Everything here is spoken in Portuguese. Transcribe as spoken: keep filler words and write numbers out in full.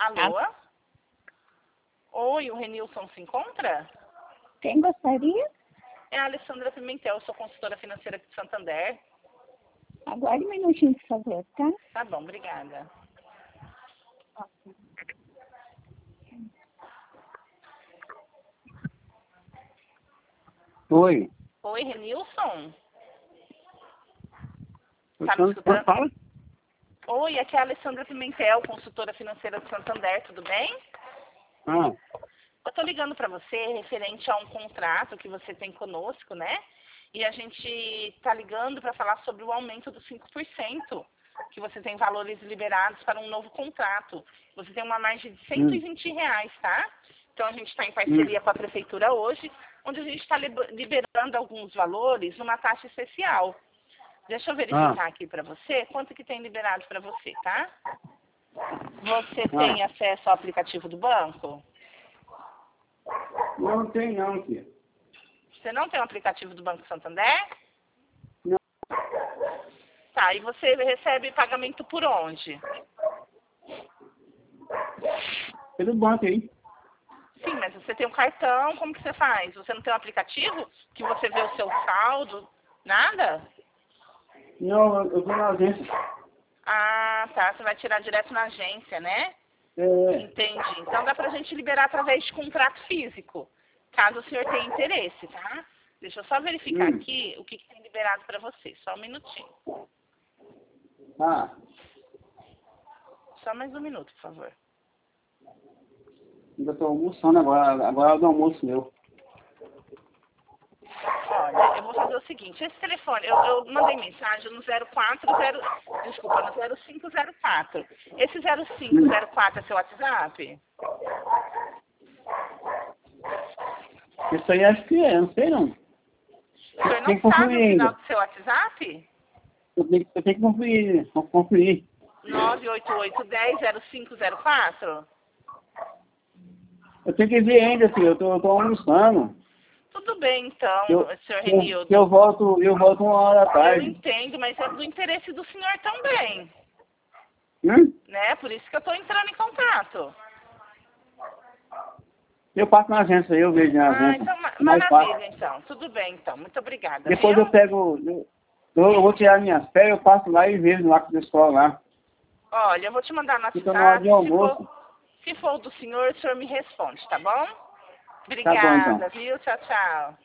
Alô? Oi, o Renilson se encontra? Quem gostaria? É a Alessandra Pimentel, eu sou consultora financeira aqui de Santander. Aguarde um minutinho, por favor, tá? Tá bom, obrigada. Oi. Oi, Renilson? Eu Tá me tô- escutando? Fala. Oi, aqui é a Alessandra Pimentel, consultora financeira de Santander, tudo bem? Ah, Eu tô ligando para você referente a um contrato que você tem conosco, né? E a gente tá ligando para falar sobre o aumento dos cinco por cento, que você tem valores liberados para um novo contrato. Você tem uma margem de cento e vinte reais, tá? Então a gente está em parceria com a prefeitura hoje, onde a gente está liberando alguns valores numa taxa especial. Deixa eu verificar aqui para você quanto que tem liberado para você, tá? Você tem acesso ao aplicativo do banco? não tem não, filho. Você não tem o aplicativo do Banco Santander? Não. Tá, e você recebe pagamento por onde? Pelo banco aí. Sim, mas você tem um cartão, como que você faz? Você não tem um aplicativo que você vê o seu saldo? Nada? Não, eu vou na agência. Ah, tá, você vai tirar direto na agência, né? É, Entendi. Então dá pra gente liberar através de contrato físico, caso o senhor tenha interesse, tá? Deixa eu só verificar Hum. aqui o que, que tem liberado para você. Só um minutinho. ah, Só mais um minuto, por favor. ainda estou almoçando agora, agora é do almoço meu. Olha, eu vou fazer o seguinte, esse telefone, eu, eu mandei mensagem no zero quatro zero, desculpa, no zero cinco zero quatro. Esse zero cinco zero quatro é seu WhatsApp? Isso aí acho que é, não sei não. O senhor Tem não que sabe o conferir final ainda. do seu WhatsApp? Eu tenho, eu tenho que conferir, vou conferir. nove oito oito um zero zero cinco zero quatro? Eu tenho que ver ainda, filho, eu tô, eu tô almoçando. Tudo bem, então, Eu, senhor eu, Renildo. eu volto, eu volto uma hora da Eu tarde. entendo, mas é do interesse do senhor também, Hum? né? Por isso que eu estou entrando em contato. Eu passo na agência aí, eu vejo na Ah, agência. então, ma- Mais fácil. maravilha, então. Tudo bem, então. Muito obrigada, Depois viu? eu pego, eu, eu vou tirar minhas férias, eu passo lá e vejo lá com o pessoal lá. Olha, eu vou te mandar no Fica na hora WhatsApp. de Se almoço. for, se for do senhor, o senhor me responde, tá bom? Tá bom, então. Obrigada, viu? Tchau, tchau.